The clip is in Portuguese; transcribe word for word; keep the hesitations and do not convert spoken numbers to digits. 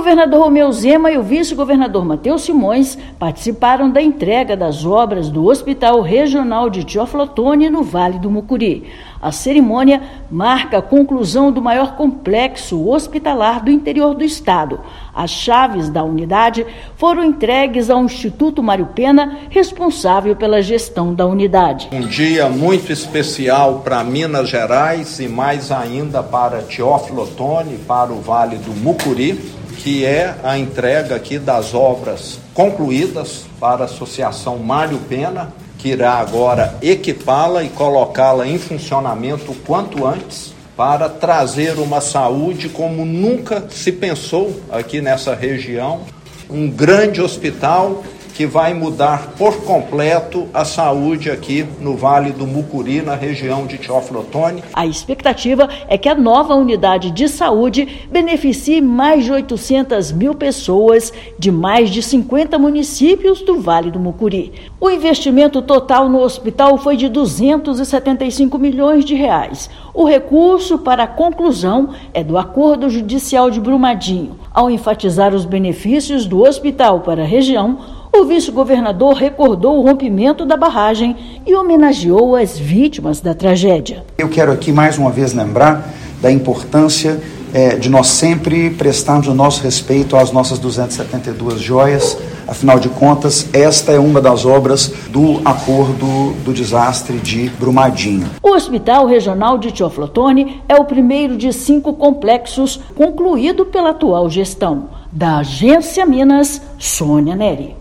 governador Romeu Zema e o vice-governador Matheus Simões participaram da entrega das obras do Hospital Regional de Teófilo Otoni, no Vale do Mucuri. A cerimônia marca a conclusão do maior complexo hospitalar do interior do estado. As chaves da unidade foram entregues ao Instituto Mário Pena, responsável pela gestão da unidade. Um dia muito especial para Minas Gerais e mais ainda para Teófilo Otoni, para o Vale do Mucuri, que é a entrega aqui das obras concluídas para a Associação Mário Pena, que irá agora equipá-la e colocá-la em funcionamento o quanto antes, para trazer uma saúde como nunca se pensou aqui nessa região, um grande hospital que vai mudar por completo a saúde aqui no Vale do Mucuri, na região de Teófilo Otoni. A expectativa é que a nova unidade de saúde beneficie mais de oitocentas mil pessoas de mais de cinquenta municípios do Vale do Mucuri. O investimento total no hospital foi de duzentos e setenta e cinco milhões de reais. O recurso para a conclusão é do Acordo Judicial de Brumadinho. Ao enfatizar os benefícios do hospital para a região, o vice-governador recordou o rompimento da barragem e homenageou as vítimas da tragédia. Eu quero aqui mais uma vez lembrar da importância é, de nós sempre prestarmos o nosso respeito às nossas duzentas e setenta e duas joias. Afinal de contas, esta é uma das obras do acordo do desastre de Brumadinho. O Hospital Regional de Teófilo Otoni é o primeiro de cinco complexos concluído pela atual gestão. Da Agência Minas, Sônia Neri.